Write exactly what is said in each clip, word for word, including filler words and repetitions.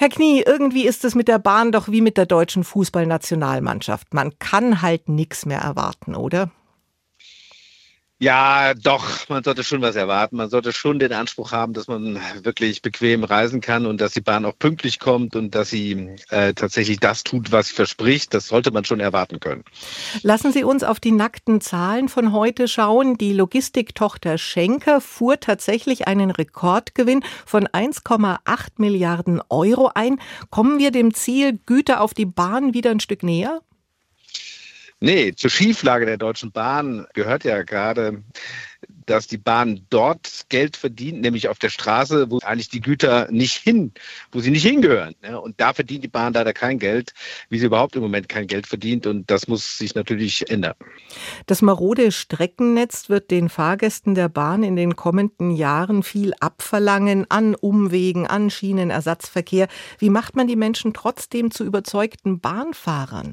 Herr Knie, irgendwie ist es mit der Bahn doch wie mit der deutschen Fußballnationalmannschaft. Man kann halt nichts mehr erwarten, oder? Ja, doch, man sollte schon was erwarten. Man sollte schon den Anspruch haben, dass man wirklich bequem reisen kann und dass die Bahn auch pünktlich kommt und dass sie äh, tatsächlich das tut, was sie verspricht. Das sollte man schon erwarten können. Lassen Sie uns auf die nackten Zahlen von heute schauen. Die Logistiktochter Schenker fuhr tatsächlich einen Rekordgewinn von eins Komma acht Milliarden Euro ein. Kommen wir dem Ziel Güter auf die Bahn wieder ein Stück näher? Nee, zur Schieflage der Deutschen Bahn gehört ja gerade, dass die Bahn dort Geld verdient, nämlich auf der Straße, wo eigentlich die Güter nicht hin, wo sie nicht hingehören. Und da verdient die Bahn leider kein Geld, wie sie überhaupt im Moment kein Geld verdient. Und das muss sich natürlich ändern. Das marode Streckennetz wird den Fahrgästen der Bahn in den kommenden Jahren viel abverlangen an Umwegen, an Schienenersatzverkehr. Wie macht man die Menschen trotzdem zu überzeugten Bahnfahrern?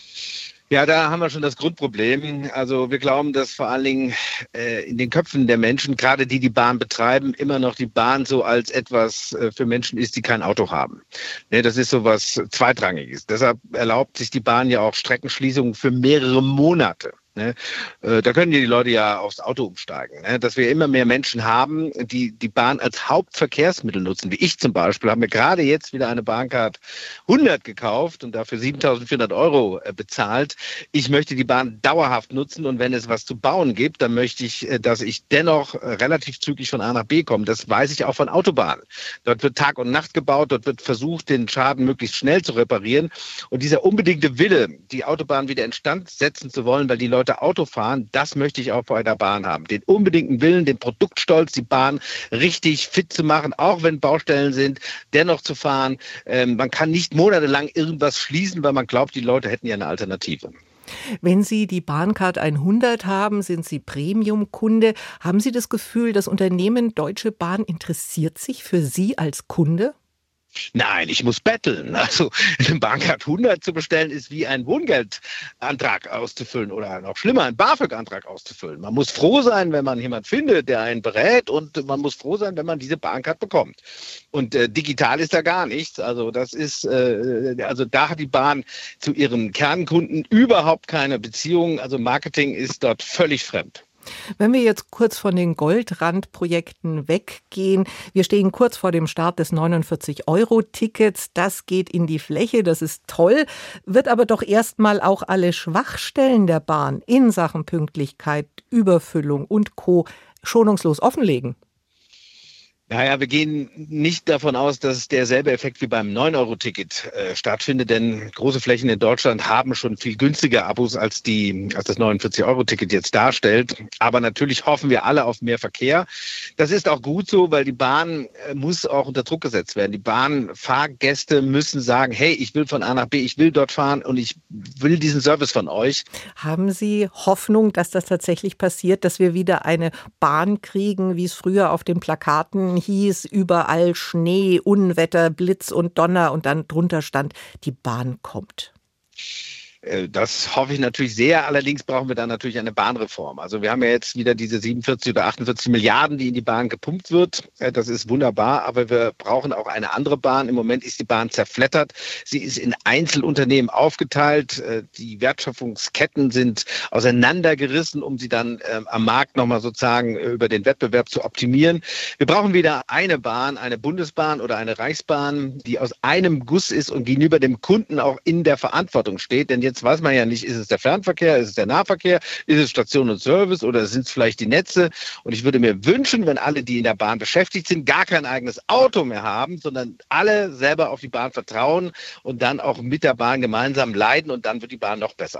Ja, da haben wir schon das Grundproblem. Also wir glauben, dass vor allen Dingen äh, in den Köpfen der Menschen, gerade die die Bahn betreiben, immer noch die Bahn so als etwas äh, für Menschen ist, die kein Auto haben. Ne, das ist so was Zweitrangiges. Deshalb erlaubt sich die Bahn ja auch Streckenschließungen für mehrere Monate. Ne? Äh, da können die Leute ja aufs Auto umsteigen. Ne? Dass wir immer mehr Menschen haben, die die Bahn als Hauptverkehrsmittel nutzen. Wie ich zum Beispiel, habe mir gerade jetzt wieder eine Bahncard hundert gekauft und dafür siebentausendvierhundert Euro äh, bezahlt. Ich möchte die Bahn dauerhaft nutzen und wenn es was zu bauen gibt, dann möchte ich, äh, dass ich dennoch äh, relativ zügig von A nach B komme. Das weiß ich auch von Autobahnen. Dort wird Tag und Nacht gebaut, dort wird versucht, den Schaden möglichst schnell zu reparieren. Und dieser unbedingte Wille, die Autobahn wieder instand setzen zu wollen, weil die Leute Auto fahren, das möchte ich auch bei der Bahn haben. Den unbedingten Willen, den Produktstolz, die Bahn richtig fit zu machen, auch wenn Baustellen sind, dennoch zu fahren. Ähm, man kann nicht monatelang irgendwas schließen, weil man glaubt, die Leute hätten ja eine Alternative. Wenn Sie die Bahncard hundert haben, sind Sie Premium-Kunde. Haben Sie das Gefühl, das Unternehmen Deutsche Bahn interessiert sich für Sie als Kunde? Nein, ich muss betteln. Also eine Bahncard hundert zu bestellen, ist wie ein Wohngeldantrag auszufüllen oder noch schlimmer, einen BAföG-Antrag auszufüllen. Man muss froh sein, wenn man jemanden findet, der einen berät und man muss froh sein, wenn man diese Bahncard bekommt. Und äh, digital ist da gar nichts. Also das ist, äh, also da hat die Bahn zu ihren Kernkunden überhaupt keine Beziehung. Also Marketing ist dort völlig fremd. Wenn wir jetzt kurz von den Goldrand-Projekten weggehen, wir stehen kurz vor dem Start des neunundvierzig-Euro-Tickets, das geht in die Fläche, das ist toll, wird aber doch erstmal auch alle Schwachstellen der Bahn in Sachen Pünktlichkeit, Überfüllung und Co. schonungslos offenlegen. Naja, wir gehen nicht davon aus, dass derselbe Effekt wie beim neun Euro Ticket äh, stattfindet, denn große Flächen in Deutschland haben schon viel günstiger Abos als die, als das neunundvierzig Euro Ticket jetzt darstellt. Aber natürlich hoffen wir alle auf mehr Verkehr. Das ist auch gut so, weil die Bahn äh, muss auch unter Druck gesetzt werden. Die Bahnfahrgäste müssen sagen, hey, ich will von A nach B, ich will dort fahren und ich will diesen Service von euch. Haben Sie Hoffnung, dass das tatsächlich passiert, dass wir wieder eine Bahn kriegen, wie es früher auf den Plakaten hieß, überall Schnee, Unwetter, Blitz und Donner und dann drunter stand, die Bahn kommt? Das hoffe ich natürlich sehr. Allerdings brauchen wir dann natürlich eine Bahnreform. Also wir haben ja jetzt wieder diese siebenundvierzig oder achtundvierzig Milliarden, die in die Bahn gepumpt wird. Das ist wunderbar, aber wir brauchen auch eine andere Bahn. Im Moment ist die Bahn zerfleddert. Sie ist in Einzelunternehmen aufgeteilt. Die Wertschöpfungsketten sind auseinandergerissen, um sie dann am Markt nochmal sozusagen über den Wettbewerb zu optimieren. Wir brauchen wieder eine Bahn, eine Bundesbahn oder eine Reichsbahn, die aus einem Guss ist und gegenüber dem Kunden auch in der Verantwortung steht. Denn jetzt Jetzt weiß man ja nicht, ist es der Fernverkehr, ist es der Nahverkehr, ist es Station und Service oder sind es vielleicht die Netze? Und ich würde mir wünschen, wenn alle, die in der Bahn beschäftigt sind, gar kein eigenes Auto mehr haben, sondern alle selber auf die Bahn vertrauen und dann auch mit der Bahn gemeinsam leiden und dann wird die Bahn noch besser.